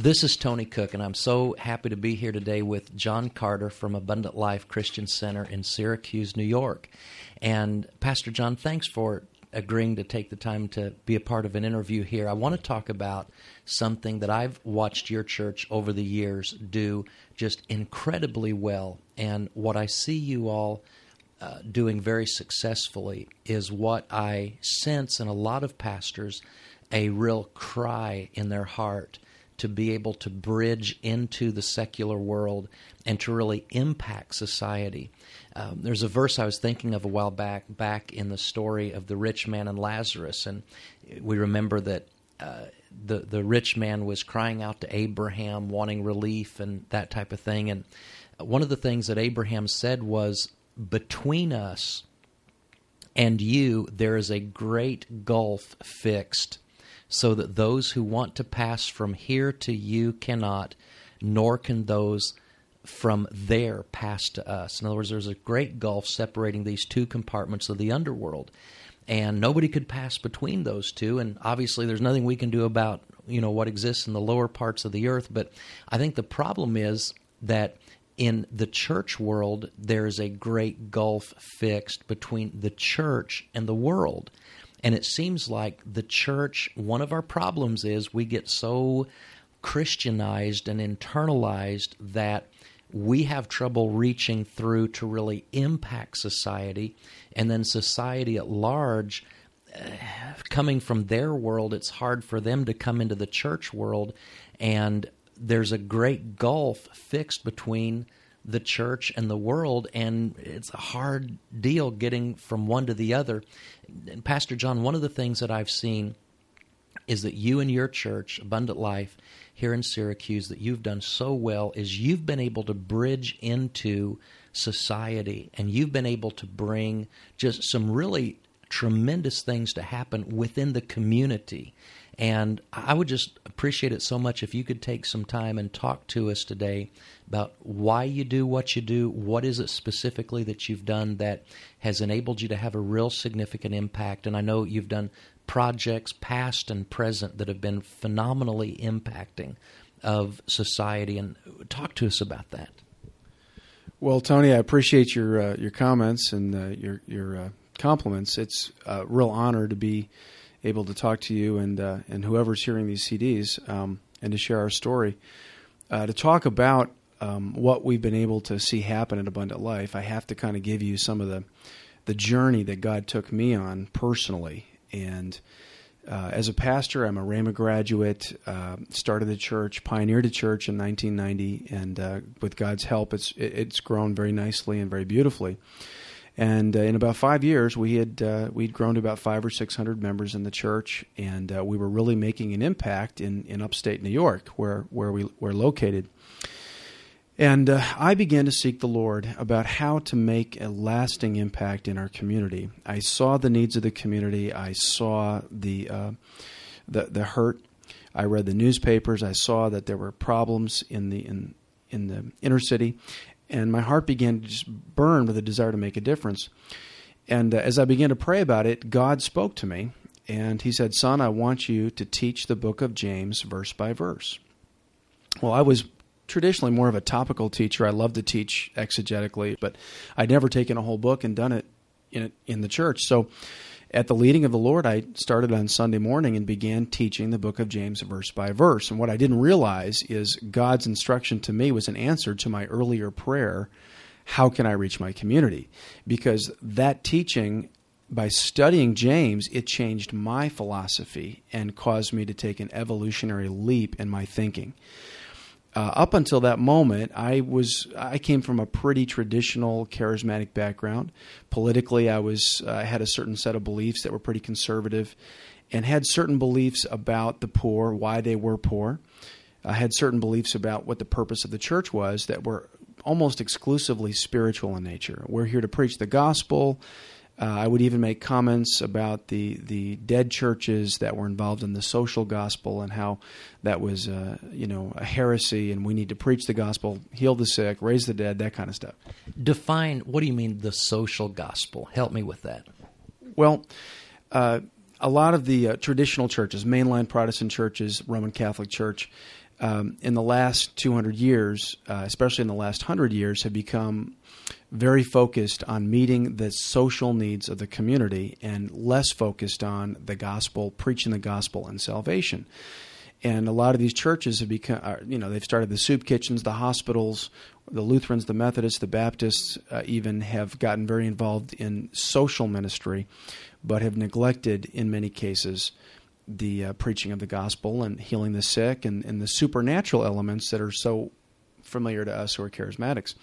This is Tony Cook, and I'm so happy to be here today with John Carter from Abundant Life Christian Center in Syracuse, New York. And Pastor John, thanks for agreeing to take the time to be a part of an interview here. I want to talk about something that I've watched your church over the years do just incredibly well. And what I see you all doing very successfully is what I sense in a lot of pastors, a real cry in their heart to be able to bridge into the secular world and to really impact society. There's a verse I was thinking of a while back in the story of the rich man and Lazarus, and we remember that the rich man was crying out to Abraham, wanting relief and that type of thing. And one of the things that Abraham said was, "Between us and you, there is a great gulf fixed, so that those who want to pass from here to you cannot, nor can those from there pass to us." In other words, there's a great gulf separating these two compartments of the underworld, and nobody could pass between those two. And obviously, there's nothing we can do about what exists in the lower parts of the earth. But I think the problem is that in the church world, there's a great gulf fixed between the church and the world. And it seems like the church, one of our problems is we get so Christianized and internalized that we have trouble reaching through to really impact society. And then society at large, coming from their world, it's hard for them to come into the church world. And there's a great gulf fixed between the church and the world, and it's a hard deal getting from one to the other. And Pastor John, one of the things that I've seen is that you and your church, Abundant Life, here in Syracuse, that you've done so well is you've been able to bridge into society, and you've been able to bring just some really tremendous things to happen within the community. And I would just appreciate it so much if you could take some time and talk to us today about why you do what you do. What is it specifically that you've done that has enabled you to have a real significant impact? And I know you've done projects past and present that have been phenomenally impacting of society. And talk to us about that. Well, Tony, I appreciate your comments and your compliments. It's a real honor to be able to talk to you and whoever's hearing these CDs and to share our story. To talk about what we've been able to see happen at Abundant Life, I have to kind of give you some of the journey that God took me on personally. And as a pastor, I'm a Rhema graduate, started the church, pioneered a church in 1990, and with God's help, it's grown very nicely and very beautifully. And in about 5 years, we'd grown to about 500 or 600 members in the church, and we were really making an impact in upstate New York, where we're located. And I began to seek the Lord about how to make a lasting impact in our community. I saw the needs of the community. I saw the hurt. I read the newspapers. I saw that there were problems in the inner city. And my heart began to just burn with a desire to make a difference. And as I began to pray about it, God spoke to me, and He said, "Son, I want you to teach the book of James verse by verse." Well, I was traditionally more of a topical teacher. I love to teach exegetically, but I'd never taken a whole book and done it in the church. So at the leading of the Lord, I started on Sunday morning and began teaching the book of James verse by verse. And what I didn't realize is God's instruction to me was an answer to my earlier prayer, how can I reach my community? Because that teaching, by studying James, it changed my philosophy and caused me to take an evolutionary leap in my thinking. Up until that moment, I came from a pretty traditional, charismatic background. Politically, I had a certain set of beliefs that were pretty conservative, and had certain beliefs about the poor, why they were poor. I had certain beliefs about what the purpose of the church was that were almost exclusively spiritual in nature. We're here to preach the gospel. I would even make comments about the dead churches that were involved in the social gospel and how that was a heresy, and we need to preach the gospel, heal the sick, raise the dead, that kind of stuff. Define, what do you mean the social gospel? Help me with that. Well, a lot of the traditional churches, mainline Protestant churches, Roman Catholic Church, in the last 200 years, especially in the last 100 years, have become very focused on meeting the social needs of the community and less focused on the gospel, preaching the gospel and salvation. And a lot of these churches have become, they've started the soup kitchens, the hospitals, the Lutherans, the Methodists, the Baptists even have gotten very involved in social ministry, but have neglected, in many cases, the preaching of the gospel and healing the sick and the supernatural elements that are so familiar to us who are charismatics.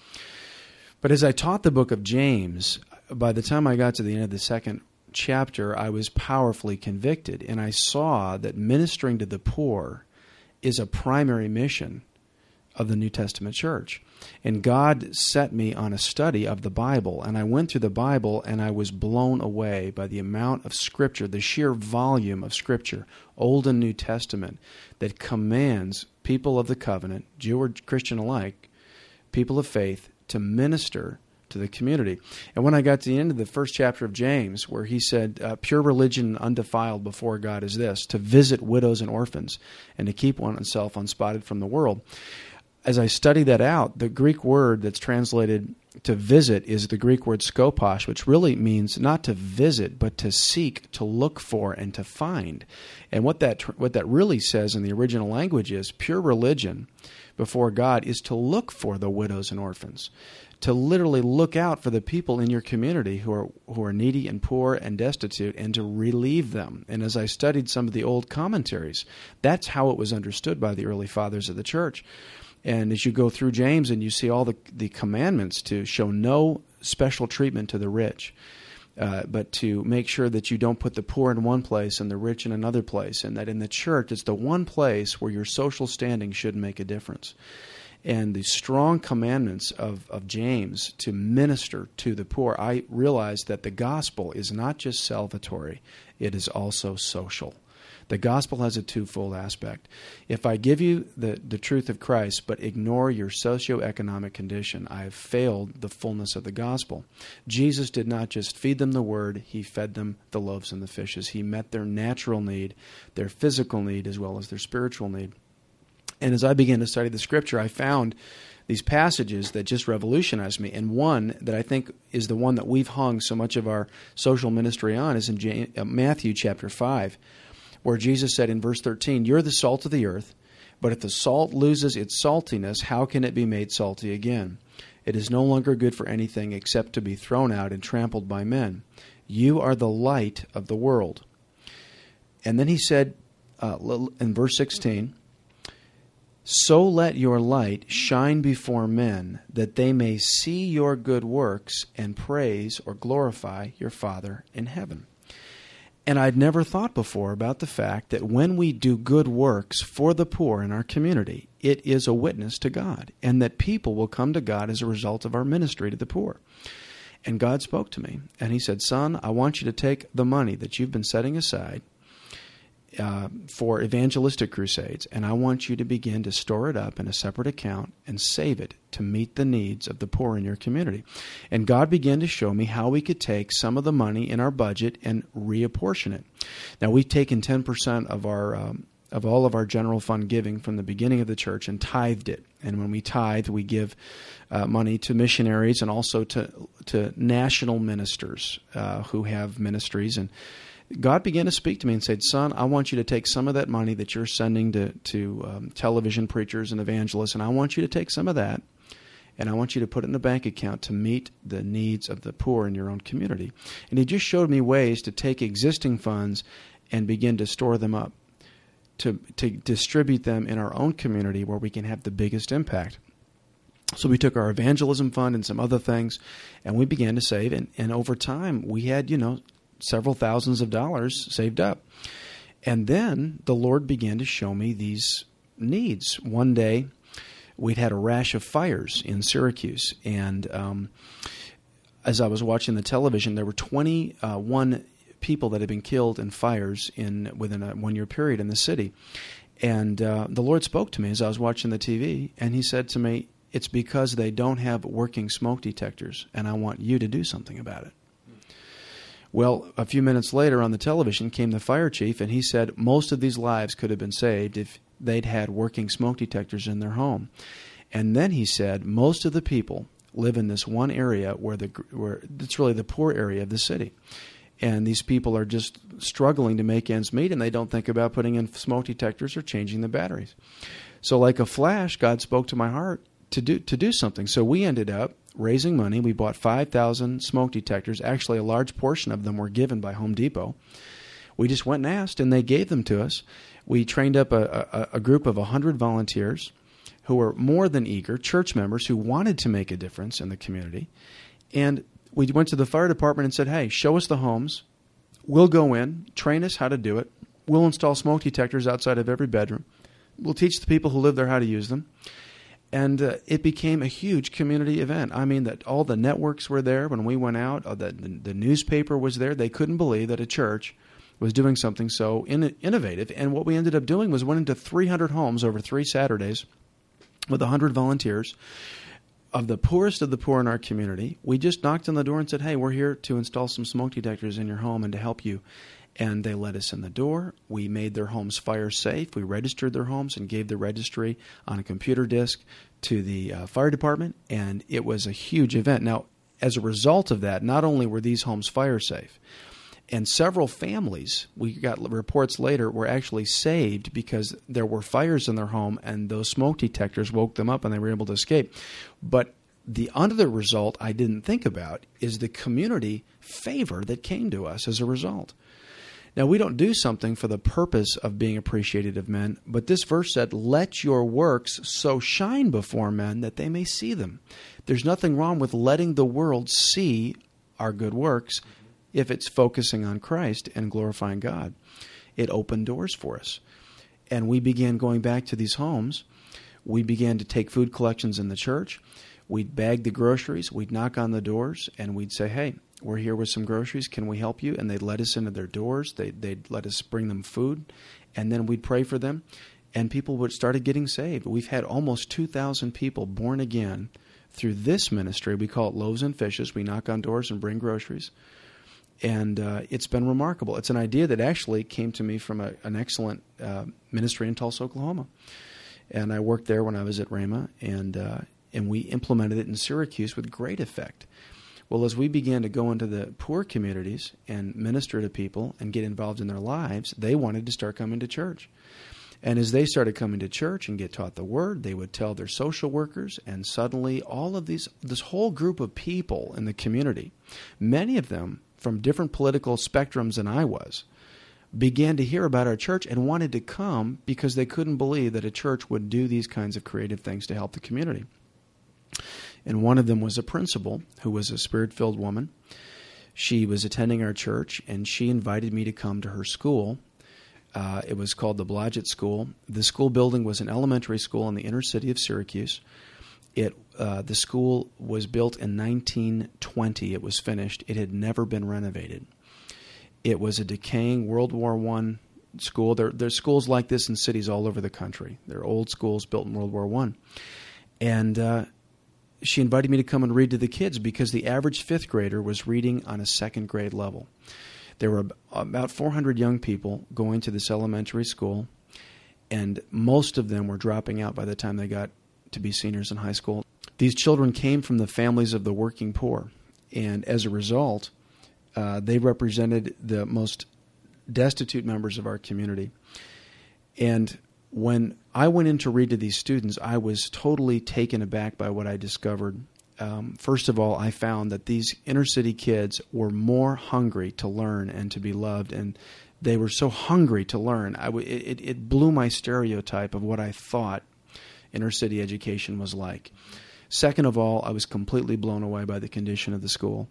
But as I taught the book of James, by the time I got to the end of the second chapter, I was powerfully convicted, and I saw that ministering to the poor is a primary mission of the New Testament church. And God set me on a study of the Bible, and I went through the Bible, and I was blown away by the amount of Scripture, the sheer volume of Scripture, Old and New Testament, that commands people of the covenant, Jew or Christian alike, people of faith, to minister to the community. And when I got to the end of the first chapter of James, where he said, pure religion undefiled before God is this, to visit widows and orphans, and to keep oneself unspotted from the world. As I studied that out, the Greek word that's translated to visit is the Greek word skopos, which really means not to visit, but to seek, to look for, and to find. And what that really says in the original language is pure religion before God is to look for the widows and orphans, to literally look out for the people in your community who are needy and poor and destitute, and to relieve them. And as I studied some of the old commentaries, that's how it was understood by the early fathers of the church. And as you go through James and you see all the commandments to show no special treatment to the rich, but to make sure that you don't put the poor in one place and the rich in another place, and that in the church it's the one place where your social standing should make a difference. And the strong commandments of James to minister to the poor, I realized that the gospel is not just salvatory, it is also social. The gospel has a twofold aspect. If I give you the truth of Christ but ignore your socioeconomic condition, I have failed the fullness of the gospel. Jesus did not just feed them the word, he fed them the loaves and the fishes. He met their natural need, their physical need, as well as their spiritual need. And as I began to study the Scripture, I found these passages that just revolutionized me. And one that I think is the one that we've hung so much of our social ministry on is in Matthew chapter 5. Where Jesus said in verse 13, "You're the salt of the earth, but if the salt loses its saltiness, how can it be made salty again? It is no longer good for anything except to be thrown out and trampled by men. You are the light of the world." And then he said in verse 16, "So let your light shine before men, that they may see your good works and praise or glorify your Father in heaven." And I'd never thought before about the fact that when we do good works for the poor in our community, it is a witness to God, and that people will come to God as a result of our ministry to the poor. And God spoke to me, and he said, "Son, I want you to take the money that you've been setting aside for evangelistic crusades, and I want you to begin to store it up in a separate account and save it to meet the needs of the poor in your community." And God began to show me how we could take some of the money in our budget and reapportion it. Now, we've taken 10% of all of our general fund giving from the beginning of the church and tithed it. And when we tithe, we give money to missionaries and also to national ministers who have ministries. And God began to speak to me and said, "Son, I want you to take some of that money that you're sending to television preachers and evangelists, and I want you to take some of that, and I want you to put it in a bank account to meet the needs of the poor in your own community." And he just showed me ways to take existing funds and begin to store them up, to distribute them in our own community where we can have the biggest impact. So we took our evangelism fund and some other things, and we began to save, and over time we had, several thousands of dollars saved up. And then the Lord began to show me these needs. One day, we'd had a rash of fires in Syracuse, and as I was watching the television, there were 21 people that had been killed in fires within a 1-year period in the city. And the Lord spoke to me as I was watching the TV, and he said to me, "It's because they don't have working smoke detectors, and I want you to do something about it." Well, a few minutes later on the television came the fire chief, and he said most of these lives could have been saved if they'd had working smoke detectors in their home. And then he said, most of the people live in this one area where it's really the poor area of the city. And these people are just struggling to make ends meet, and they don't think about putting in smoke detectors or changing the batteries. So like a flash, God spoke to my heart to do something. So we ended up raising money. We bought 5,000 smoke detectors. Actually, a large portion of them were given by Home Depot. We just went and asked, and they gave them to us. We trained up a group of 100 volunteers who were more than eager, church members who wanted to make a difference in the community. And we went to the fire department and said, hey, show us the homes. We'll go in, train us how to do it. We'll install smoke detectors outside of every bedroom. We'll teach the people who live there how to use them. And it became a huge community event. I mean, that all the networks were there when we went out. The newspaper was there. They couldn't believe that a church was doing something so innovative. And what we ended up doing was went into 300 homes over 3 Saturdays with 100 volunteers of the poorest of the poor in our community. We just knocked on the door and said, hey, we're here to install some smoke detectors in your home and to help you. And they let us in the door. We made their homes fire safe. We registered their homes and gave the registry on a computer disk to the fire department. And it was a huge event. Now, as a result of that, not only were these homes fire safe, and several families, we got reports later, were actually saved because there were fires in their home and those smoke detectors woke them up and they were able to escape. But the other result I didn't think about is the community favor that came to us as a result. Now, we don't do something for the purpose of being appreciated of men, but this verse said, let your works so shine before men that they may see them. There's nothing wrong with letting the world see our good works if it's focusing on Christ and glorifying God. It opened doors for us. And we began going back to these homes. We began to take food collections in the church. We'd bag the groceries. We'd knock on the doors, and we'd say, hey, we're here with some groceries. Can we help you? And they'd let us into their doors. They'd let us bring them food. And then we'd pray for them. And people would started getting saved. We've had almost 2,000 people born again through this ministry. We call it Loaves and Fishes. We knock on doors and bring groceries. And it's been remarkable. It's an idea that actually came to me from an excellent ministry in Tulsa, Oklahoma. And I worked there when I was at Rhema, and we implemented it in Syracuse with great effect. Well, as we began to go into the poor communities and minister to people and get involved in their lives, they wanted to start coming to church. And as they started coming to church and get taught the Word, they would tell their social workers, and suddenly all of this whole group of people in the community, many of them from different political spectrums than I was, began to hear about our church and wanted to come because they couldn't believe that a church would do these kinds of creative things to help the community. And one of them was a principal who was a Spirit-filled woman. She was attending our church, and she invited me to come to her school. It was called the Blodgett School. The school building was an elementary school in the inner city of Syracuse. The school was built in 1920. It was finished. It had never been renovated. It was a decaying World War I school. There's schools like this in cities all over the country. They're old schools built in World War I. And she invited me to come and read to the kids because the average fifth grader was reading on a second grade level. There were about 400 young people going to this elementary school, and most of them were dropping out by the time they got to be seniors in high school. These children came from the families of the working poor, and as a result, they represented the most destitute members of our community. And when I went in to read to these students, I was totally taken aback by what I discovered. First of all, I found that these inner city kids were more hungry to learn and to be loved, and they were so hungry to learn. It blew my stereotype of what I thought inner city education was like. Second of all, I was completely blown away by the condition of the school.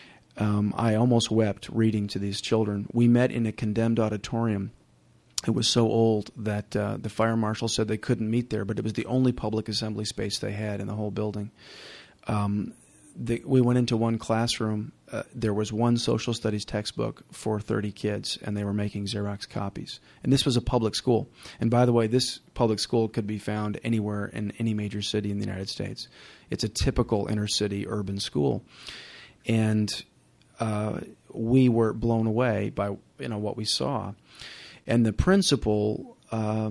I almost wept reading to these children. We met in a condemned auditorium. It was so old that the fire marshal said they couldn't meet there, but it was the only public assembly space they had in the whole building. We went into one classroom. There was one social studies textbook for 30 kids, and they were making Xerox copies. And this was a public school. And by the way, this public school could be found anywhere in any major city in the United States. It's a typical inner city urban school. And we were blown away by what we saw. And the principal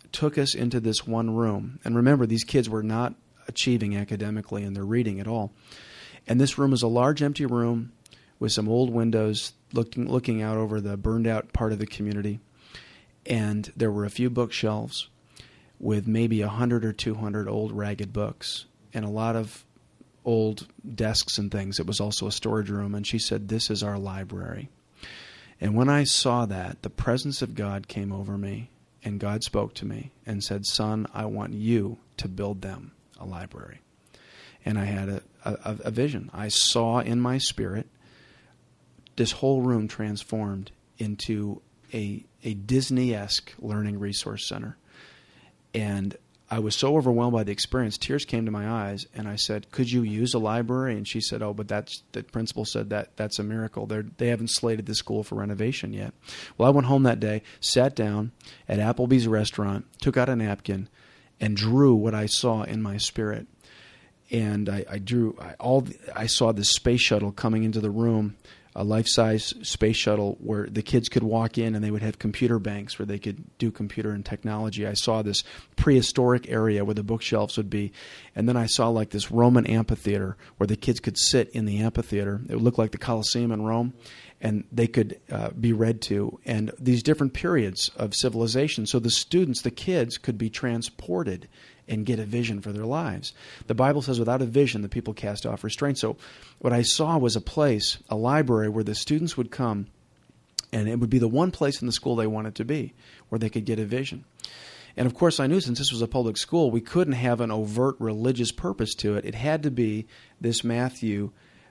took us into this one room. And remember, these kids were not achieving academically in their reading at all. And this room is a large empty room with some old windows looking out over the burned out part of the community. And there were a few bookshelves with maybe 100 or 200 old ragged books and a lot of old desks and things. It was also a storage room. And she said, "This is our library." And when I saw that, the presence of God came over me, and God spoke to me and said, "Son, I want you to build them a library." And I had a vision. I saw in my spirit this whole room transformed into a Disney-esque learning resource center. And I was so overwhelmed by the experience, tears came to my eyes, and I said, "Could you use a library?" And she said, "Oh, but the principal said that's a miracle. They haven't slated the school for renovation yet." Well, I went home that day, sat down at Applebee's restaurant, took out a napkin, and drew what I saw in my spirit. And I saw this space shuttle coming into the room, a life-size space shuttle where the kids could walk in and they would have computer banks where they could do computer and technology. I saw this prehistoric area where the bookshelves would be. And then I saw like this Roman amphitheater where the kids could sit in the amphitheater. It would look like the Colosseum in Rome, and they could be read to. And these different periods of civilization. So the students, the kids, could be transported and get a vision for their lives. The Bible says without a vision, the people cast off restraint. So what I saw was a place, a library, where the students would come, and it would be the one place in the school they wanted to be, where they could get a vision. And of course, I knew since this was a public school, we couldn't have an overt religious purpose to it. It had to be this Matthew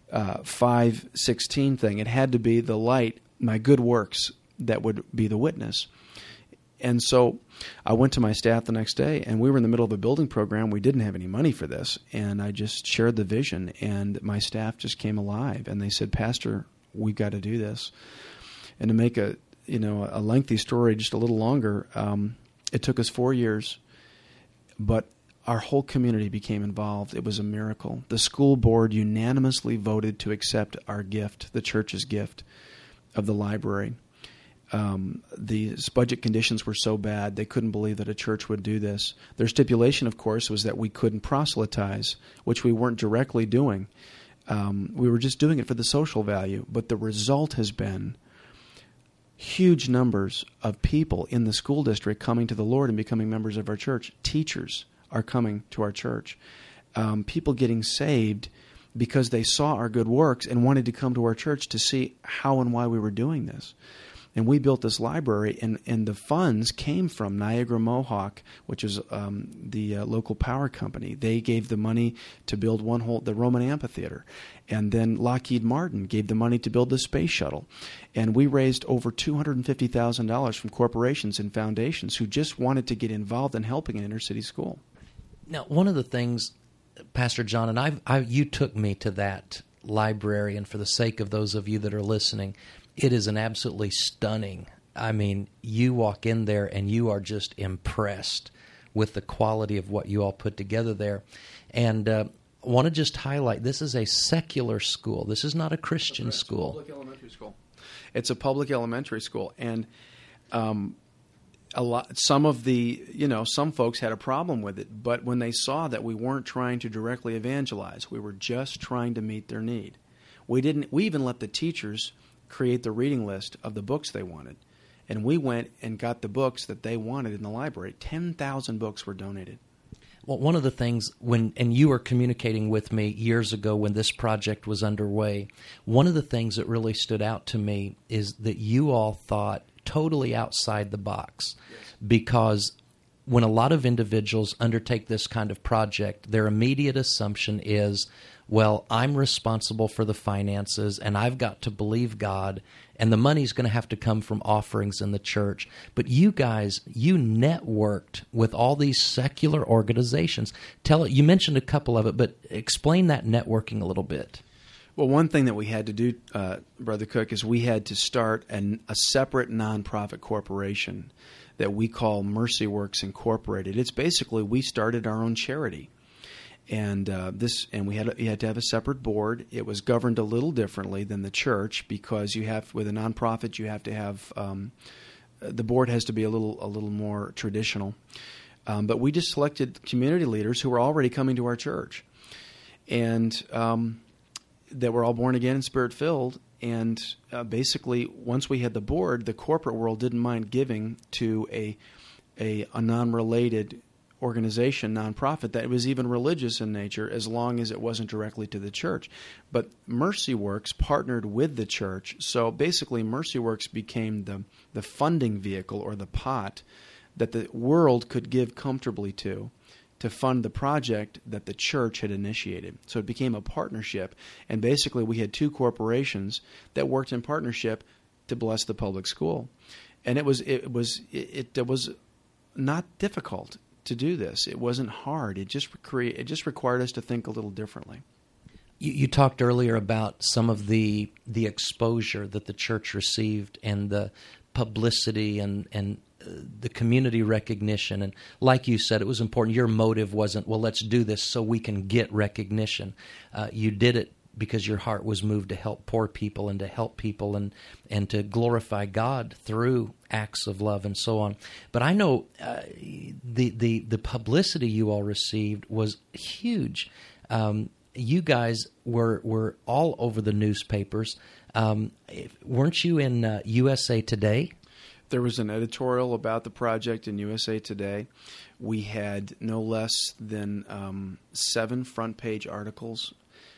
5:16 thing. It had to be the light, my good works, that would be the witness. And so I went to my staff the next day, and we were in the middle of a building program. We didn't have any money for this, and I just shared the vision, and my staff just came alive, and they said, "Pastor, we've got to do this." And to make a lengthy story just a little longer, it took us 4 years, but our whole community became involved. It was a miracle. The school board unanimously voted to accept our gift, the church's gift of the library. The budget conditions were so bad, they couldn't believe that a church would do this. Their stipulation, of course, was that we couldn't proselytize, which we weren't directly doing. We were just doing it for the social value. But the result has been huge numbers of people in the school district coming to the Lord and becoming members of our church. Teachers are coming to our church. People getting saved because they saw our good works and wanted to come to our church to see how and why we were doing this. And we built this library, and the funds came from Niagara Mohawk, which is the local power company. They gave the money to build the Roman amphitheater. And then Lockheed Martin gave the money to build the space shuttle. And we raised over $250,000 from corporations and foundations who just wanted to get involved in helping an inner city school. Now, one of the things, Pastor John, and you took me to that library, and for the sake of those of you that are listening, it is an absolutely stunning. I mean, you walk in there and you are just impressed with the quality of what you all put together there. And I want to just highlight, this is a secular school. This is not a Christian school. It's a public elementary school. It's a public elementary school. And some folks had a problem with it, but when they saw that we weren't trying to directly evangelize, we were just trying to meet their need. We even let the teachers create the reading list of the books they wanted. And we went and got the books that they wanted in the library. 10,000 books were donated. Well, one of the things, and you were communicating with me years ago when this project was underway, one of the things that really stood out to me is that you all thought totally outside the box. Yes. Because when a lot of individuals undertake this kind of project, their immediate assumption is, well, I'm responsible for the finances, and I've got to believe God, and the money's going to have to come from offerings in the church. But you guys, you networked with all these secular organizations. You mentioned a couple of it, but explain that networking a little bit. Well, one thing that we had to do, Brother Cook, is we had to start a separate nonprofit corporation that we call Mercy Works Incorporated. It's basically, we started our own charity. And we had to have a separate board. It was governed a little differently than the church because with a nonprofit you have to have the board has to be a little more traditional. But we just selected community leaders who were already coming to our church, and that were all born again and Spirit-filled. And basically, once we had the board, the corporate world didn't mind giving to a non-related organization, nonprofit, that was even religious in nature, as long as it wasn't directly to the church. But MercyWorks partnered with the church, so basically MercyWorks became the funding vehicle, or the pot that the world could give comfortably to fund the project that the church had initiated. So it became a partnership, and basically we had two corporations that worked in partnership to bless the public school. And it was not difficult to do this. It wasn't hard. It just required us to think a little differently. You talked earlier about some of the exposure that the church received, and the publicity and the community recognition. And like you said, it was important. Your motive wasn't, well, let's do this so we can get recognition. You did it because your heart was moved to help poor people, and to help people, and to glorify God through acts of love and so on. But I know the publicity you all received was huge. You guys were all over the newspapers. Weren't you in USA Today? There was an editorial about the project in USA Today. We had no less than 7 front-page articles.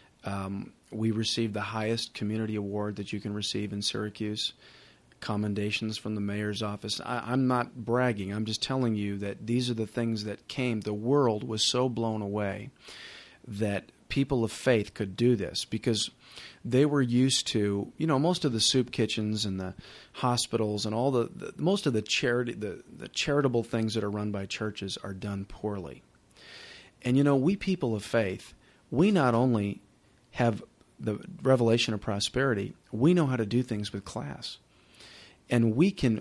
We received the highest community award that you can receive in Syracuse, commendations from the mayor's office. I'm not bragging. I'm just telling you that these are the things that came. The world was so blown away that people of faith could do this, because they were used to, most of the soup kitchens and the hospitals and all most of the charitable things that are run by churches are done poorly. And we people of faith, we not only have the revelation of prosperity, we know how to do things with class. And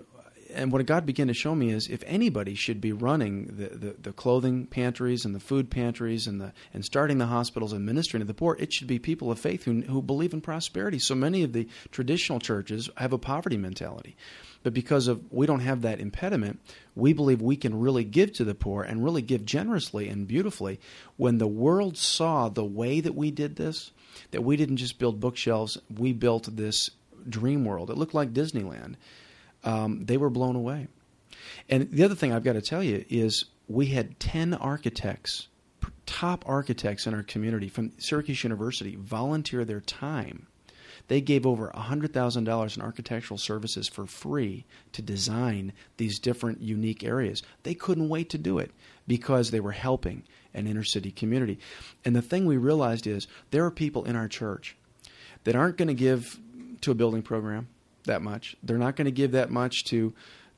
what God began to show me is, if anybody should be running the clothing pantries and the food pantries and starting the hospitals and ministering to the poor, it should be people of faith who believe in prosperity. So many of the traditional churches have a poverty mentality. But because we don't have that impediment, we believe we can really give to the poor, and really give generously and beautifully. When the world saw the way that we did this, that we didn't just build bookshelves, we built this dream world. It looked like Disneyland. They were blown away. And the other thing I've got to tell you is, we had 10 architects, top architects in our community from Syracuse University, volunteer their time. They gave over $100,000 in architectural services for free to design these different unique areas. They couldn't wait to do it because they were helping an inner city community. And the thing we realized is, there are people in our church that aren't going to give to a building program that much. They're not going to give that much to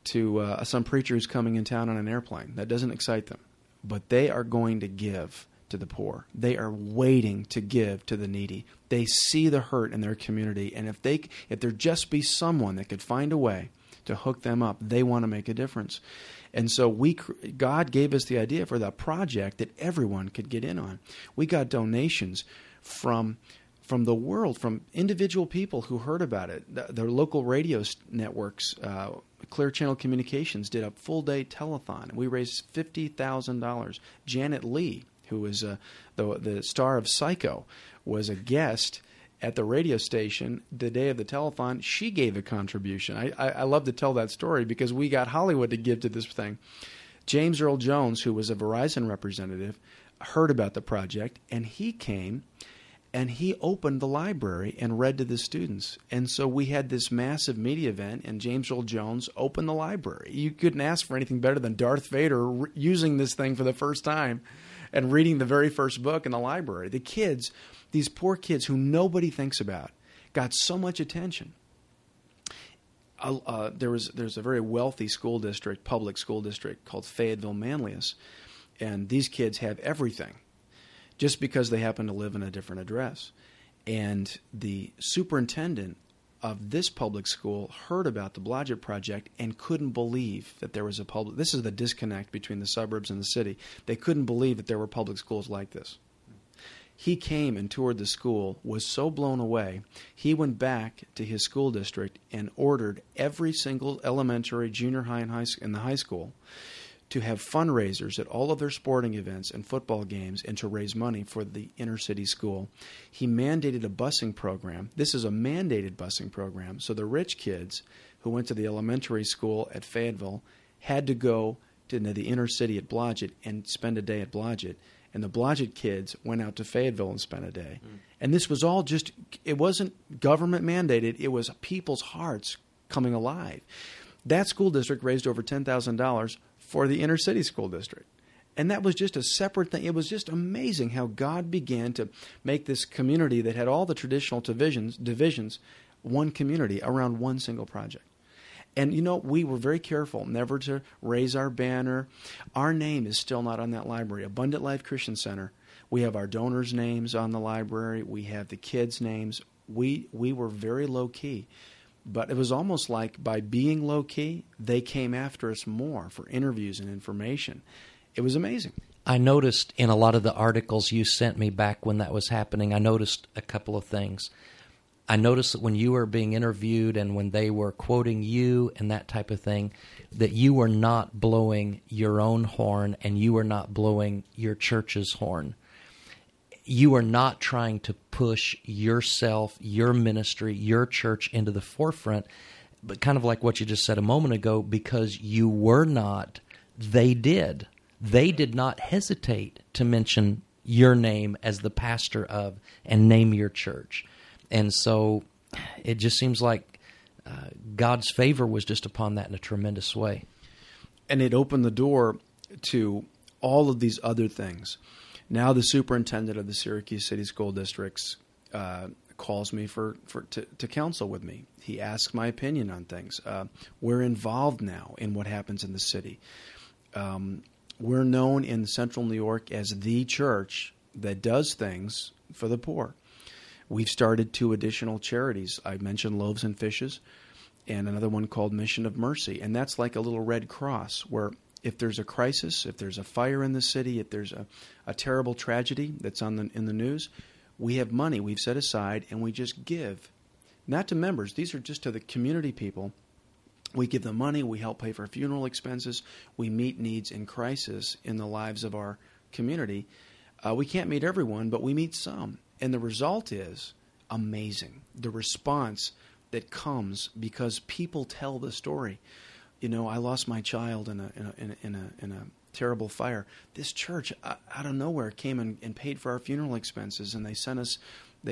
some preacher who's coming in town on an airplane. That doesn't excite them. But they are going to give to the poor. They are waiting to give to the needy. They see the hurt in their community, and if there just be someone that could find a way to hook them up, they want to make a difference. And so God gave us the idea for that project that everyone could get in on. We got donations from the world, from individual people who heard about it. The local radio networks, Clear Channel Communications, did a full-day telethon. We raised $50,000. Janet Leigh, who was the star of Psycho, was a guest at the radio station the day of the telethon. She gave a contribution. I love to tell that story because we got Hollywood to give to this thing. James Earl Jones, who was a Verizon representative, heard about the project, and he came and he opened the library and read to the students. And so we had this massive media event, and James Earl Jones opened the library. You couldn't ask for anything better than Darth Vader using this thing for the first time and reading the very first book in the library. The kids, these poor kids who nobody thinks about, got so much attention. There's a very wealthy school district, public school district, called Fayetteville Manlius, and these kids have everything just because they happen to live in a different address. And the superintendent of this public school heard about the Blodgett Project and couldn't believe that there was a public... This is the disconnect between the suburbs and the city. They couldn't believe that there were public schools like this. He came and toured the school, was so blown away, he went back to his school district and ordered every single elementary, junior high, and the high school to have fundraisers at all of their sporting events and football games and to raise money for the inner city school. He mandated a busing program. This is a mandated busing program. So the rich kids who went to the elementary school at Fayetteville had to go to the inner city at Blodgett and spend a day at Blodgett. And the Blodgett kids went out to Fayetteville and spent a day. And this was all just, it wasn't government mandated, it was people's hearts coming alive. That school district raised over $10,000 for the inner city school district. And that was just a separate thing. It was just amazing how God began to make this community that had all the traditional divisions one community around one single project. And, we were very careful never to raise our banner. Our name is still not on that library. Abundant Life Christian Center. We have our donors' names on the library. We have the kids' names. We were very low-key. But it was almost like by being low-key, they came after us more for interviews and information. It was amazing. I noticed in a lot of the articles you sent me back when that was happening, I noticed a couple of things. I noticed that when you were being interviewed and when they were quoting you and that type of thing, that you were not blowing your own horn and you were not blowing your church's horn. You are not trying to push yourself, your ministry, your church into the forefront, but kind of like what you just said a moment ago, because you were not, they did. They did not hesitate to mention your name as the pastor of and name your church. And so it just seems like God's favor was just upon that in a tremendous way. And it opened the door to all of these other things. Now the superintendent of the Syracuse City School Districts calls me to counsel with me. He asks my opinion on things. We're involved now in what happens in the city. We're known in central New York as the church that does things for the poor. We've started 2 additional charities. I mentioned Loaves and Fishes and another one called Mission of Mercy. And that's like a little Red Cross where if there's a crisis, if there's a fire in the city, if there's a terrible tragedy that's in the news, we have money we've set aside and we just give. Not to members. These are just to the community people. We give them money. We help pay for funeral expenses. We meet needs in crisis in the lives of our community. We can't meet everyone, but we meet some. And the result is amazing. The response that comes because people tell the story. I lost my child in a terrible fire. This church out of nowhere came and paid for our funeral expenses, and they sent us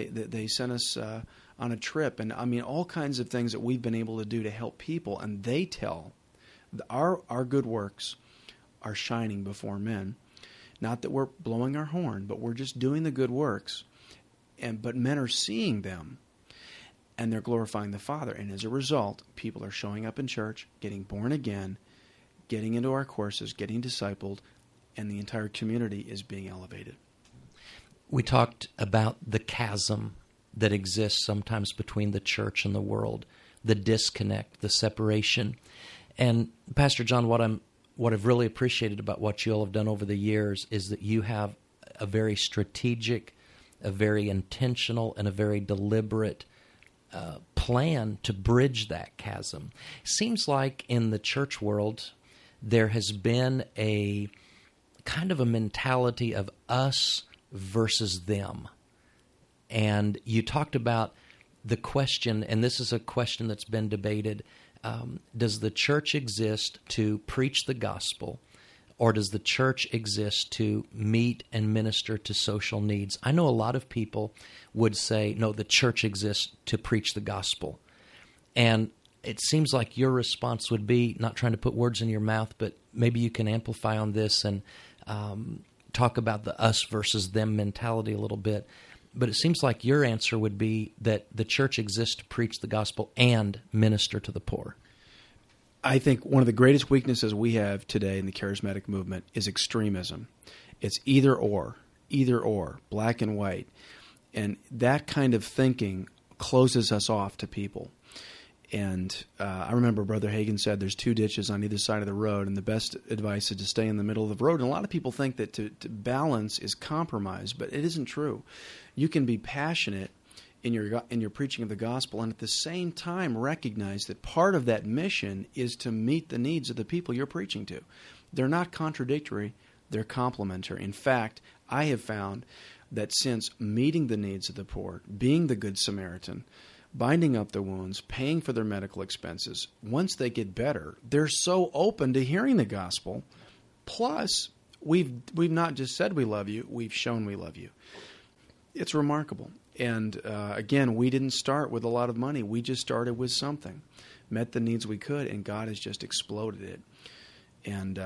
on a trip, and I mean all kinds of things that we've been able to do to help people. And they tell our good works are shining before men. Not that we're blowing our horn, but we're just doing the good works. But men are seeing them, and they're glorifying the Father. And as a result, people are showing up in church, getting born again, getting into our courses, getting discipled, and the entire community is being elevated. We talked about the chasm that exists sometimes between the church and the world, the disconnect, the separation. And Pastor John, what I've really appreciated about what you all have done over the years is that you have a very strategic, a very intentional, and a very deliberate plan to bridge that chasm. Seems like in the church world, there has been a kind of a mentality of us versus them. And you talked about the question, and this is a question that's been debated, does the church exist to preach the gospel, or does the church exist to meet and minister to social needs? I know a lot of people would say, no, the church exists to preach the gospel. And it seems like your response would be, not trying to put words in your mouth, but maybe you can amplify on this and talk about the us versus them mentality a little bit. But it seems like your answer would be that the church exists to preach the gospel and minister to the poor. I think one of the greatest weaknesses we have today in the charismatic movement is extremism. It's either or, black and white. And that kind of thinking closes us off to people. And I remember Brother Hagin said there's 2 ditches on either side of the road, and the best advice is to stay in the middle of the road. And a lot of people think that to balance is compromise, but it isn't true. You can be passionate in your preaching of the gospel, and at the same time recognize that part of that mission is to meet the needs of the people you're preaching to. They're not contradictory, they're complementary. In fact, I have found that since meeting the needs of the poor, being the Good Samaritan, binding up their wounds, paying for their medical expenses, once they get better, they're so open to hearing the gospel. Plus, we've not just said we love you, we've shown we love you. It's remarkable. And again, we didn't start with a lot of money. We just started with something, met the needs we could, and God has just exploded it. And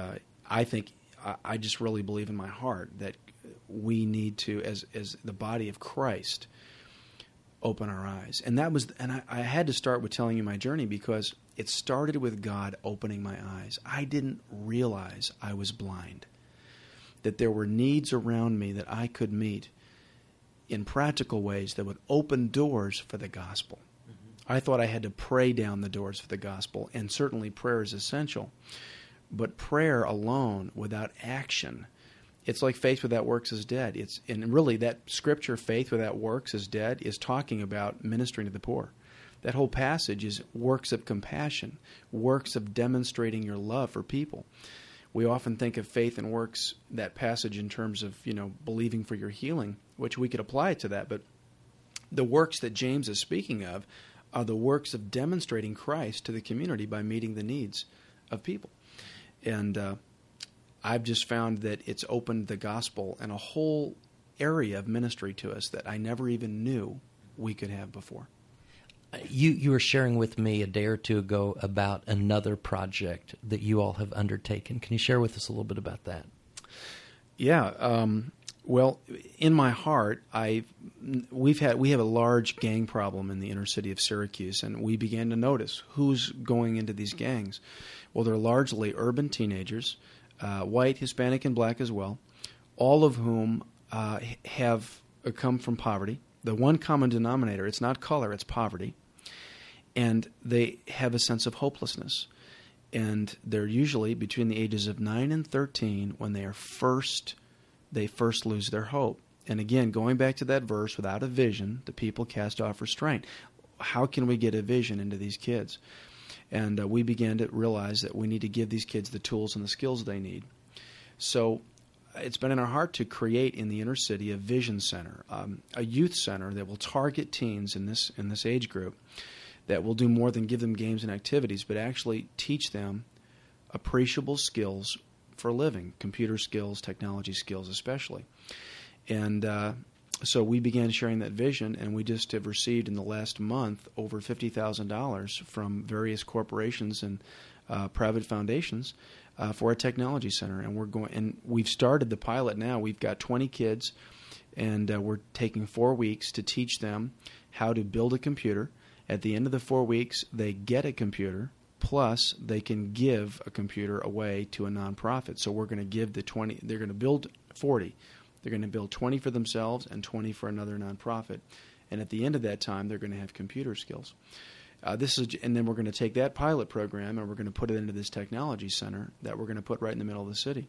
I just really believe in my heart that we need to, as the body of Christ, open our eyes. And I had to start with telling you my journey because it started with God opening my eyes. I didn't realize I was blind, that there were needs around me that I could meet in practical ways that would open doors for the gospel. Mm-hmm. I thought I had to pray down the doors for the gospel, and certainly prayer is essential. But prayer alone, without action, it's like faith without works is dead. And really that scripture, faith without works is dead, is talking about ministering to the poor. That whole passage is works of compassion, works of demonstrating your love for people. We often think of faith and works, that passage, in terms of, believing for your healing, which we could apply it to that. But the works that James is speaking of are the works of demonstrating Christ to the community by meeting the needs of people. And I've just found that it's opened the gospel and a whole area of ministry to us that I never even knew we could have before. You were sharing with me a day or two ago about another project that you all have undertaken. Can you share with us a little bit about that? Yeah. Well, in my heart, we have a large gang problem in the inner city of Syracuse, and we began to notice who's going into these gangs. Well, they're largely urban teenagers, white, Hispanic, and black as well, all of whom have come from poverty. The one common denominator, it's not color, it's poverty. And they have a sense of hopelessness. And they're usually between the ages of 9 and 13 when they first lose their hope. And again, going back to that verse, without a vision, the people cast off restraint. How can we get a vision into these kids? And we began to realize that we need to give these kids the tools and the skills they need. So it's been in our heart to create in the inner city a vision center, a youth center that will target teens in this age group, that will do more than give them games and activities, but actually teach them appreciable skills for living, computer skills, technology skills especially. And so we began sharing that vision, and we just have received in the last month over $50,000 from various corporations and private foundations for a technology center. And we've started the pilot now. We've got 20 kids, and we're taking 4 weeks to teach them how to build a computer. At the end of the 4 weeks, they get a computer, plus they can give a computer away to a nonprofit. So we're going to give the 20. They're going to build 40. They're going to build 20 for themselves and 20 for another nonprofit. And at the end of that time, they're going to have computer skills. And then we're going to take that pilot program and we're going to put it into this technology center that we're going to put right in the middle of the city.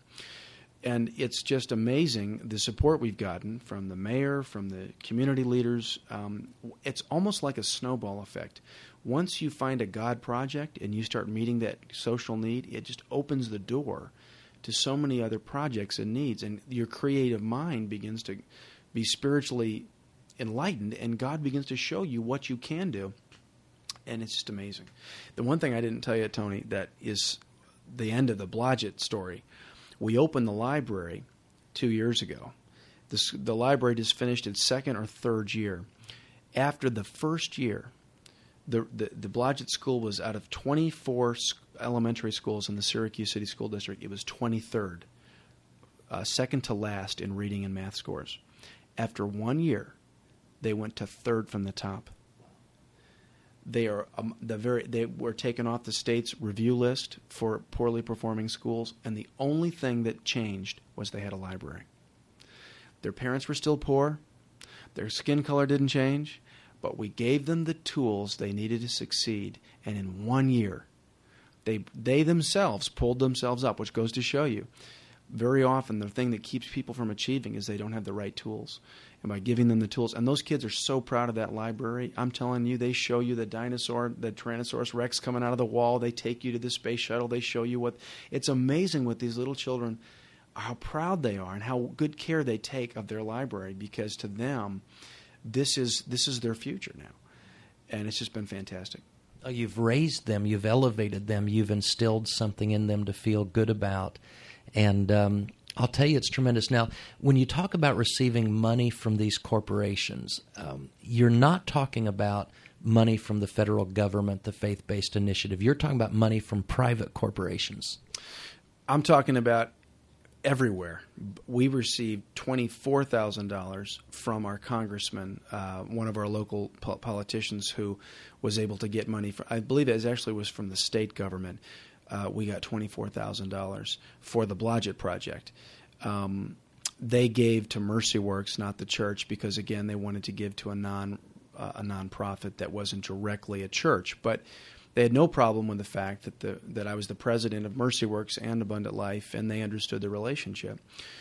And it's just amazing the support we've gotten from the mayor, from the community leaders. It's almost like a snowball effect. Once you find a God project and you start meeting that social need, it just opens the door to so many other projects and needs. And your creative mind begins to be spiritually enlightened, and God begins to show you what you can do. And it's just amazing. The one thing I didn't tell you, Tony, that is the end of the Blodgett story. We opened the library 2 years ago. The library just finished its second or third year. After the first year, the Blodgett School was out of 24 elementary schools in the Syracuse City School District. It was 23rd, second to last in reading and math scores. After 1 year, they went to third from the top. They were taken off the state's review list for poorly performing schools, and the only thing that changed was they had a library. Their parents were still poor. Their skin color didn't change, but we gave them the tools they needed to succeed, and in 1 year, they themselves pulled themselves up, which goes to show you, very often the thing that keeps people from achieving is they don't have the right tools. And by giving them the tools, and those kids are so proud of that library. I'm telling you, they show you the dinosaur, the Tyrannosaurus Rex coming out of the wall. They take you to the space shuttle. They show you what. It's amazing what these little children, how proud they are and how good care they take of their library, because to them, this is their future now. And it's just been fantastic. You've raised them, you've elevated them, you've instilled something in them to feel good about. And I'll tell you, it's tremendous. Now, when you talk about receiving money from these corporations, you're not talking about money from the federal government, the faith-based initiative. You're talking about money from private corporations. I'm talking about everywhere. We received $24,000 from our congressman, one of our local politicians who was able to get money. I believe it actually was from the state government. We got $24,000 for the Blodgett Project. They gave to Mercy Works, not the church, because again they wanted to give to a nonprofit that wasn't directly a church. But they had no problem with the fact that I was the president of Mercy Works and Abundant Life, and they understood the relationship.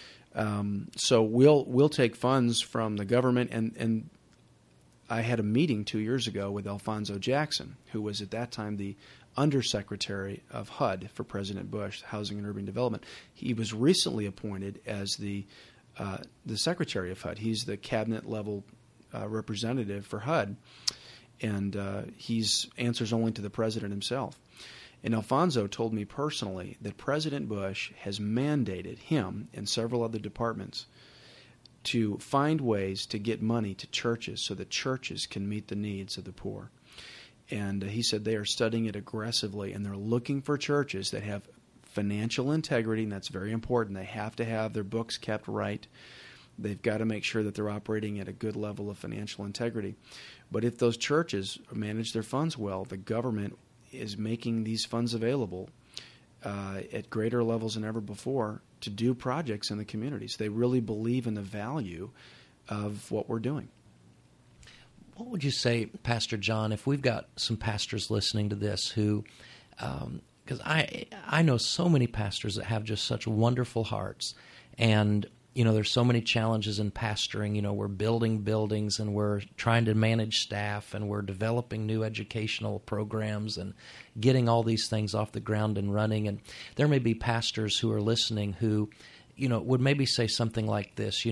So we'll take funds from the government, and I had a meeting 2 years ago with Alphonso Jackson, who was at that time the Undersecretary of HUD for President Bush, Housing and Urban Development. He was recently appointed as the Secretary of HUD. He's the cabinet level representative for HUD, and he answers only to the president himself. And Alfonso told me personally that President Bush has mandated him and several other departments to find ways to get money to churches so that churches can meet the needs of the poor. And he said they are studying it aggressively, and they're looking for churches that have financial integrity, and that's very important. They have to have their books kept right. They've got to make sure that they're operating at a good level of financial integrity. But if those churches manage their funds well, the government is making these funds available at greater levels than ever before to do projects in the communities. They really believe in the value of what we're doing. What would you say, Pastor John, if we've got some pastors listening to this who, because I know so many pastors that have just such wonderful hearts, and there's so many challenges in pastoring. We're building buildings, and we're trying to manage staff, and we're developing new educational programs and getting all these things off the ground and running. And there may be pastors who are listening who, would maybe say something like this,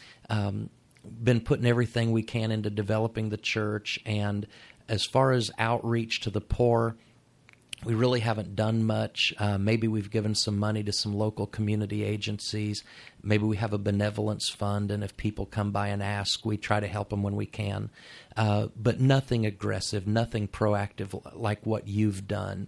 been putting everything we can into developing the church, and as far as outreach to the poor, we really haven't done much. Maybe we've given some money to some local community agencies. Maybe we have a benevolence fund, and if people come by and ask, we try to help them when we can. But nothing aggressive, nothing proactive like what you've done.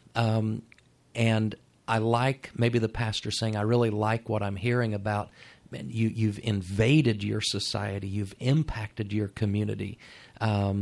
And I like maybe the pastor saying, I really like what I'm hearing about. You've invaded your society. You've impacted your community. But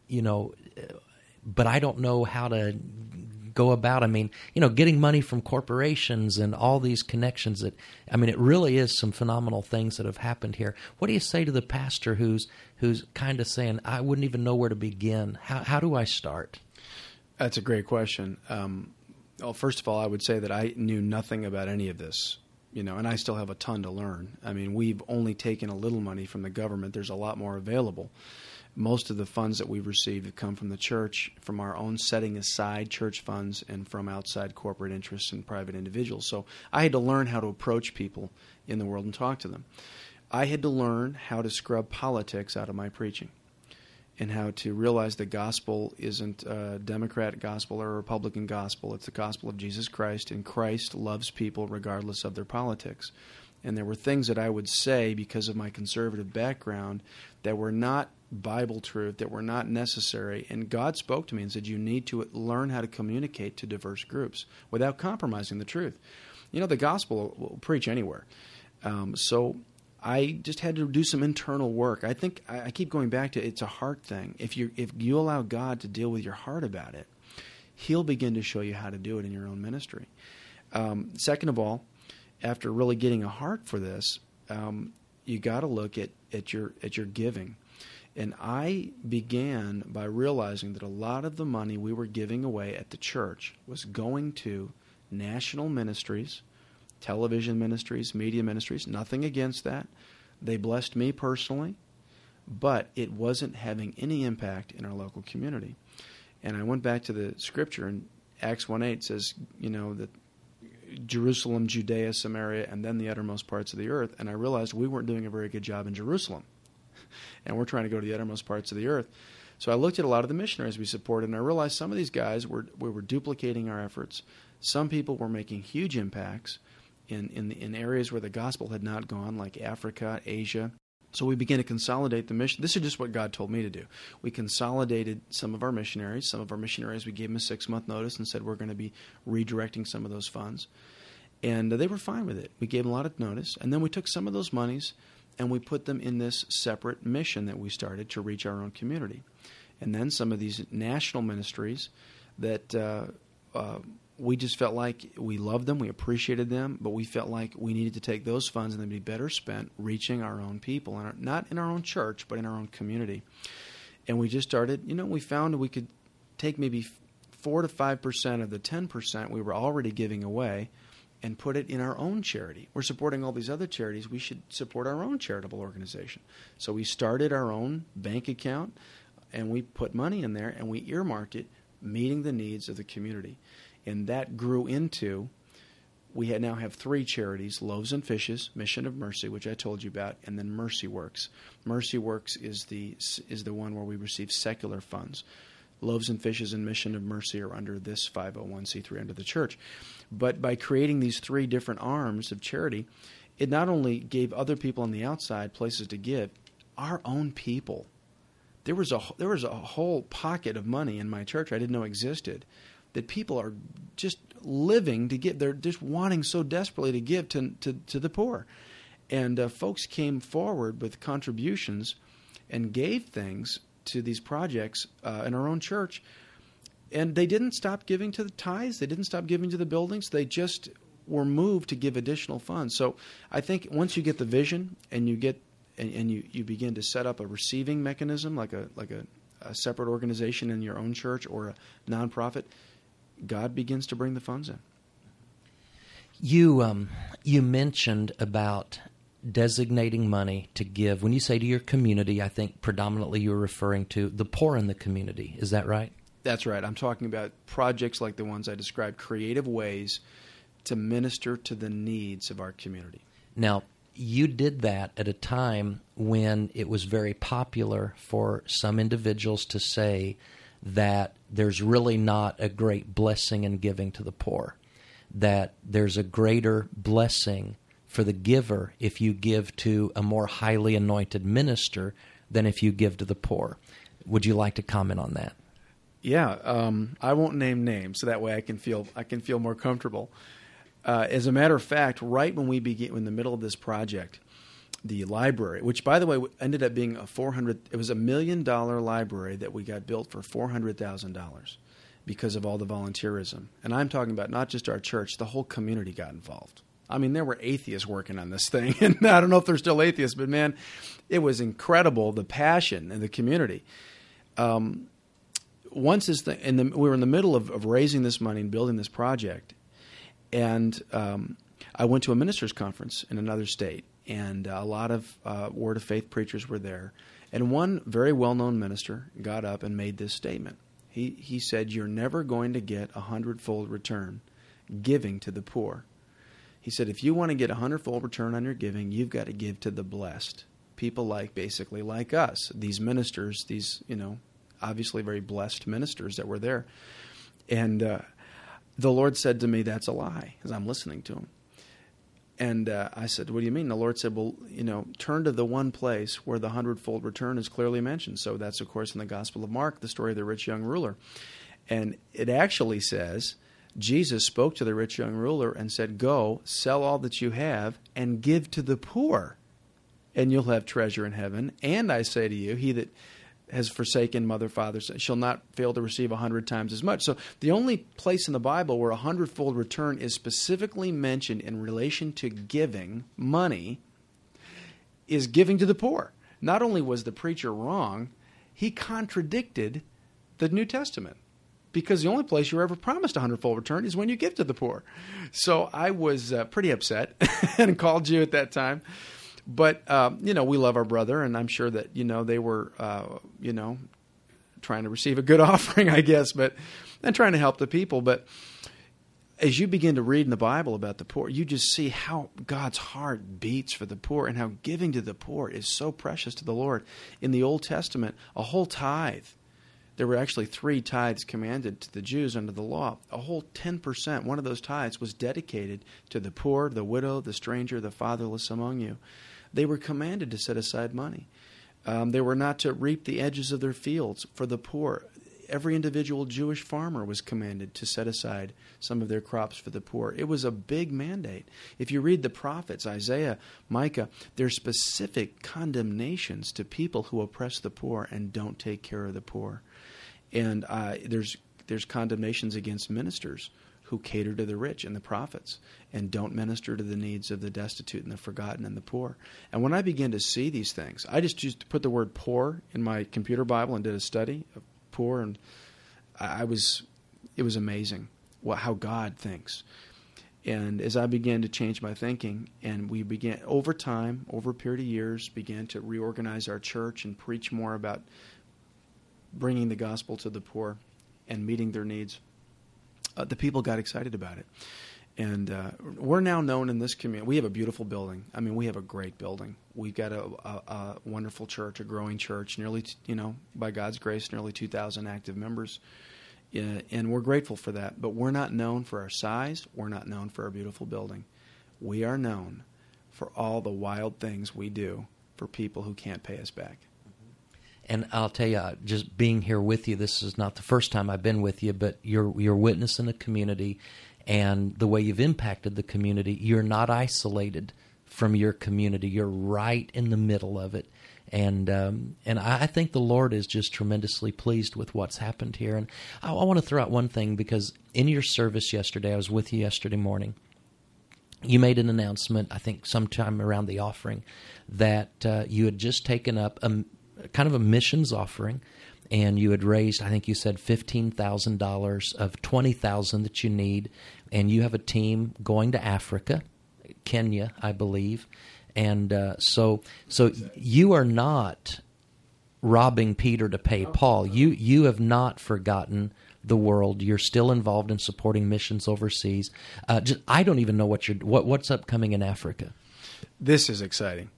I don't know how to go about. Getting money from corporations and all these connections. It really is some phenomenal things that have happened here. What do you say to the pastor who's kind of saying, I wouldn't even know where to begin? How do I start? That's a great question. Well, first of all, I would say that I knew nothing about any of this. And I still have a ton to learn. We've only taken a little money from the government. There's a lot more available. Most of the funds that we've received have come from the church, from our own setting aside church funds, and from outside corporate interests and private individuals. So I had to learn how to approach people in the world and talk to them. I had to learn how to scrub politics out of my preaching, and how to realize the gospel isn't a Democrat gospel or a Republican gospel. It's the gospel of Jesus Christ, and Christ loves people regardless of their politics. And there were things that I would say because of my conservative background that were not Bible truth, that were not necessary. And God spoke to me and said, you need to learn how to communicate to diverse groups without compromising the truth. The gospel will preach anywhere. So I just had to do some internal work. I think I keep going back to it's a heart thing. If you allow God to deal with your heart about it, He'll begin to show you how to do it in your own ministry. Second of all, after really getting a heart for this, you got to look at your giving. And I began by realizing that a lot of the money we were giving away at the church was going to national ministries, television ministries, media ministries. Nothing against that. They blessed me personally, but it wasn't having any impact in our local community. And I went back to the scripture, and Acts 1:8 says, that Jerusalem, Judea, Samaria, and then the uttermost parts of the earth. And I realized we weren't doing a very good job in Jerusalem. And we're trying to go to the uttermost parts of the earth. So I looked at a lot of the missionaries we supported, and I realized some of these guys we were duplicating our efforts. Some people were making huge impacts in areas where the gospel had not gone, like Africa, Asia. So we began to consolidate the mission. This is just what God told me to do. We consolidated some of our missionaries. Some of our missionaries, we gave them a 6-month notice and said we're going to be redirecting some of those funds. And they were fine with it. We gave them a lot of notice. And then we took some of those monies and we put them in this separate mission that we started to reach our own community. And then some of these national ministries that we just felt like we loved them, we appreciated them, but we felt like we needed to take those funds and they'd be better spent reaching our own people, not in our own church, but in our own community. And we just started, we found we could take maybe 4 to 5% of the 10% we were already giving away and put it in our own charity. We're supporting all these other charities. We should support our own charitable organization. So we started our own bank account, and we put money in there, and we earmarked it, meeting the needs of the community. And that grew into, we now have 3 charities: Loaves and Fishes, Mission of Mercy, which I told you about, and then Mercy Works. Mercy Works is the one where we receive secular funds. Loaves and Fishes and Mission of Mercy are under this 501c3 under the church. But by creating these 3 different arms of charity, it not only gave other people on the outside places to give, our own people. There was a whole pocket of money in my church I didn't know existed that people are just living to give. They're just wanting so desperately to give to the poor. And folks came forward with contributions and gave things to these projects in our own church. And they didn't stop giving to the tithes. They didn't stop giving to the buildings. They just were moved to give additional funds. So I think once you get the vision and you get and you begin to set up a receiving mechanism, like a separate organization in your own church or a nonprofit, God begins to bring the funds in. You mentioned about designating money to give. When you say to your community, I think predominantly you're referring to the poor in the community. Is that right? That's right. I'm talking about projects like the ones I described, creative ways to minister to the needs of our community. Now, you did that at a time when it was very popular for some individuals to say that there's really not a great blessing in giving to the poor, that there's a greater blessing for the giver if you give to a more highly anointed minister than if you give to the poor. Would you like to comment on that? Yeah, I won't name names, so that way I can feel more comfortable. As a matter of fact, right when we began in the middle of this project, the library, which by the way ended up being it was $1 million library that we got built for $400,000 because of all the volunteerism. And I'm talking about not just our church, the whole community got involved. I mean, there were atheists working on this thing, and I don't know if they're still atheists, but man, it was incredible, the passion in the community. We were in the middle of raising this money and building this project, and I went to a ministers' conference in another state, and a lot of Word of Faith preachers were there, and one very well-known minister got up and made this statement. He said, "You're never going to get 100-fold return giving to the poor." He said, if you want to get 100-fold return on your giving, you've got to give to the blessed. People basically like us, these ministers, these, obviously very blessed ministers that were there. And the Lord said to me, that's a lie, as I'm listening to him. And I said, what do you mean? The Lord said, well, turn to the one place where the 100-fold return is clearly mentioned. So that's, of course, in the Gospel of Mark, the story of the rich young ruler. And it actually says, Jesus spoke to the rich young ruler and said, go, sell all that you have and give to the poor, and you'll have treasure in heaven. And I say to you, he that has forsaken mother, father, shall not fail to receive 100 times as much. So the only place in the Bible where 100-fold return is specifically mentioned in relation to giving money is giving to the poor. not only was the preacher wrong, he contradicted the New Testament. Because the only place you're ever promised a hundredfold return is when you give to the poor. So I was pretty upset and called you at that time. But, we love our brother, and I'm sure that, they were, trying to receive a good offering, I guess, and trying to help the people. But as you begin to read in the Bible about the poor, you just see how God's heart beats for the poor and how giving to the poor is so precious to the Lord. In the Old Testament, a whole tithe, there were actually 3 tithes commanded to the Jews under the law. A whole 10%, one of those tithes, was dedicated to the poor, the widow, the stranger, the fatherless among you. They were commanded to set aside money. They were not to reap the edges of their fields for the poor. Every individual Jewish farmer was commanded to set aside some of their crops for the poor. It was a big mandate. If you read the prophets, Isaiah, Micah, there's specific condemnations to people who oppress the poor and don't take care of the poor. And there's condemnations against ministers who cater to the rich and the prophets and don't minister to the needs of the destitute and the forgotten and the poor. And when I began to see these things, I just used to put the word poor in my computer Bible and did a study of poor, and it was amazing how God thinks. And as I began to change my thinking, and we began over time, over a period of years, began to reorganize our church and preach more about bringing the gospel to the poor and meeting their needs, the people got excited about it. And we're now known in this community. We have a beautiful building. I mean, we have a great building. We've got a wonderful church, a growing church, nearly, by God's grace, nearly 2,000 active members. And we're grateful for that. But we're not known for our size. We're not known for our beautiful building. We are known for all the wild things we do for people who can't pay us back. And I'll tell you, just being here with you, this is not the first time I've been with you, but you're witness in the community, and the way you've impacted the community, you're not isolated from your community. You're right in the middle of it. And I think the Lord is just tremendously pleased with what's happened here. And I want to throw out one thing, because in your service yesterday, I was with you yesterday morning, you made an announcement, I think sometime around the offering, that you had just taken up kind of a missions offering, and you had raised, I think you said $15,000 of $20,000 that you need, and you have a team going to Africa, Kenya, I believe, and so you are not robbing Peter to pay Paul. You have not forgotten the world. You're still involved in supporting missions overseas. I don't even know what's upcoming in Africa. This is exciting.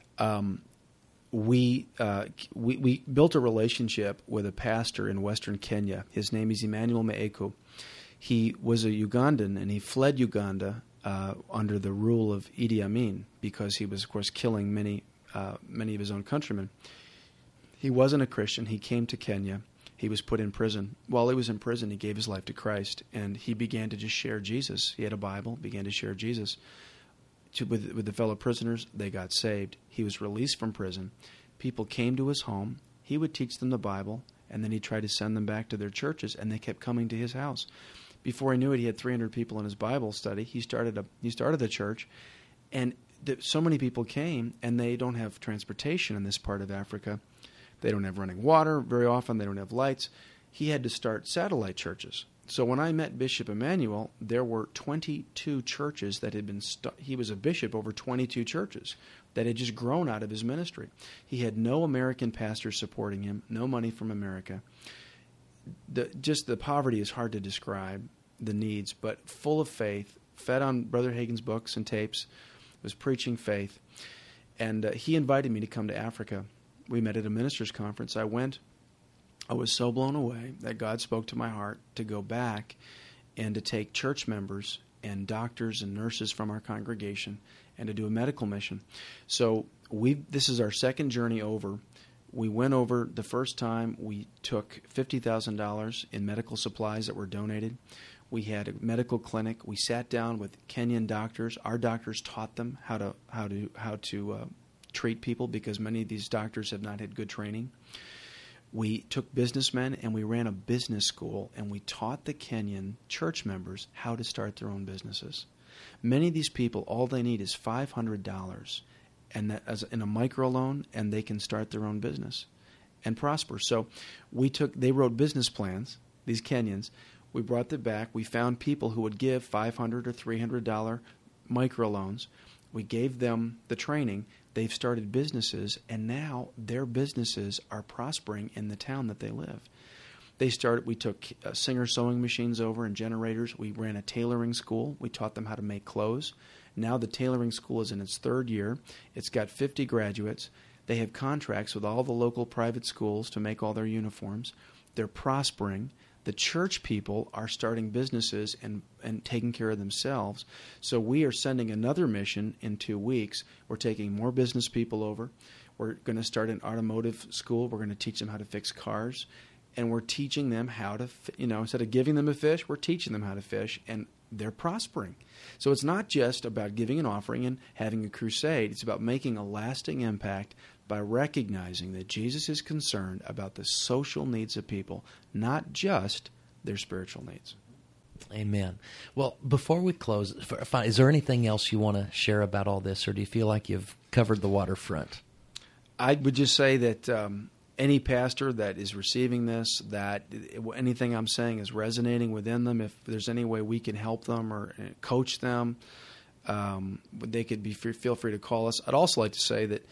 We built a relationship with a pastor in Western Kenya. His name is Emmanuel Meeku. He was a Ugandan, and he fled Uganda under the rule of Idi Amin, because he was, of course, killing many of his own countrymen. He wasn't a Christian. He came to Kenya. He was put in prison. While he was in prison, he gave his life to Christ, and he began to just share Jesus. He had a Bible, began to share Jesus with the fellow prisoners. They got saved. He was released from prison. People came to his home. He would teach them the Bible, and then he tried to send them back to their churches, and they kept coming to his house. Before he knew it, he had 300 people in his Bible study. He started a church, and so many people came, and they don't have transportation in this part of Africa. They don't have running water very often. They don't have lights. He had to start satellite churches. So when I met Bishop Emmanuel, there were 22 churches that had been he was a bishop over 22 churches that had just grown out of his ministry. He had no American pastors supporting him, no money from America. Just the poverty is hard to describe, the needs, but full of faith, fed on Brother Hagin's books and tapes, was preaching faith. And he invited me to come to Africa. We met at a ministers' conference. I went. I was so blown away that God spoke to my heart to go back and to take church members and doctors and nurses from our congregation and to do a medical mission. So this is our second journey over. We went over the first time. We took $50,000 in medical supplies that were donated. We had a medical clinic. We sat down with Kenyan doctors. Our doctors taught them how to treat people, because many of these doctors have not had good training. We took businessmen and we ran a business school, and we taught the Kenyan church members how to start their own businesses. Many of these people, all they need is $500, and that as in a microloan, and they can start their own business and prosper. So they wrote business plans, these Kenyans. We brought them back. We found people who would give $500 or $300 microloans. We gave them the training. They've started businesses, and now their businesses are prospering in the town that they live. We took Singer sewing machines over and generators. We ran a tailoring school. We taught them how to make clothes. Now the tailoring school is in its third year. It's got 50 graduates. They have contracts with all the local private schools to make all their uniforms. They're prospering. The church people are starting businesses and taking care of themselves. So we are sending another mission in 2 weeks. We're taking more business people over. We're going to start an automotive school. We're going to teach them how to fix cars. And we're teaching them how to, instead of giving them a fish, we're teaching them how to fish, and they're prospering. So it's not just about giving an offering and having a crusade. It's about making a lasting impact by recognizing that Jesus is concerned about the social needs of people, not just their spiritual needs. Amen. Well, before we close, is there anything else you want to share about all this, or do you feel like you've covered the waterfront? I would just say that any pastor that is receiving this, that anything I'm saying is resonating within them, if there's any way we can help them or coach them, they could feel free to call us. I'd also like to say that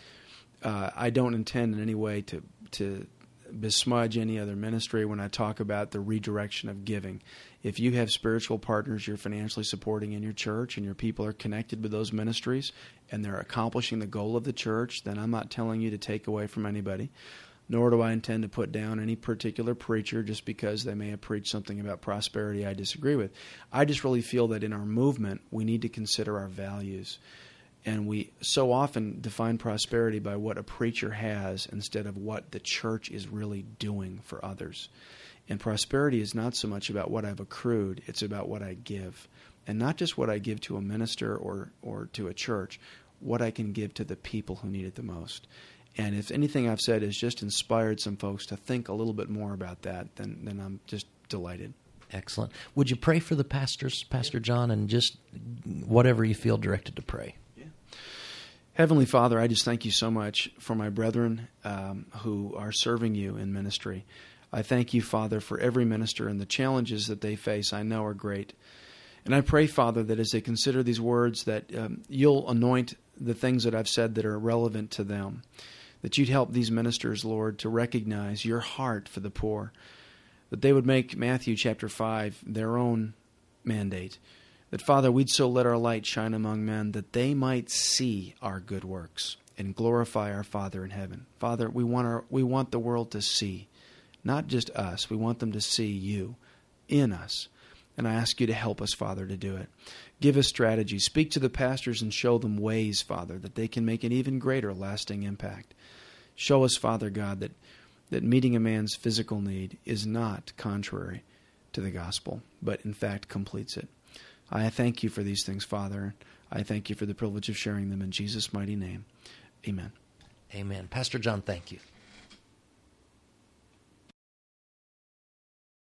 I don't intend in any way to besmudge any other ministry when I talk about the redirection of giving. If you have spiritual partners you're financially supporting in your church and your people are connected with those ministries and they're accomplishing the goal of the church, then I'm not telling you to take away from anybody. Nor do I intend to put down any particular preacher just because they may have preached something about prosperity I disagree with. I just really feel that in our movement, we need to consider our values. And we so often define prosperity by what a preacher has instead of what the church is really doing for others. And prosperity is not so much about what I've accrued, it's about what I give. And not just what I give to a minister or to a church, what I can give to the people who need it the most. And if anything I've said has just inspired some folks to think a little bit more about that, then I'm just delighted. Excellent. Would you pray for the pastors, Pastor John, and just whatever you feel directed to pray? Yeah. Heavenly Father, I just thank you so much for my brethren who are serving you in ministry. I thank you, Father, for every minister and the challenges that they face I know are great. And I pray, Father, that as they consider these words, that you'll anoint the things that I've said that are relevant to them. That you'd help these ministers, Lord, to recognize your heart for the poor. That they would make Matthew chapter 5 their own mandate. That, Father, we'd so let our light shine among men that they might see our good works and glorify our Father in heaven. Father, we want the world to see, not just us. We want them to see you in us. And I ask you to help us, Father, to do it. Give us strategy. Speak to the pastors and show them ways, Father, that they can make an even greater lasting impact. Show us, Father God, that meeting a man's physical need is not contrary to the gospel, but in fact completes it. I thank you for these things, Father. I thank you for the privilege of sharing them in Jesus' mighty name. Amen. Amen. Pastor John, thank you.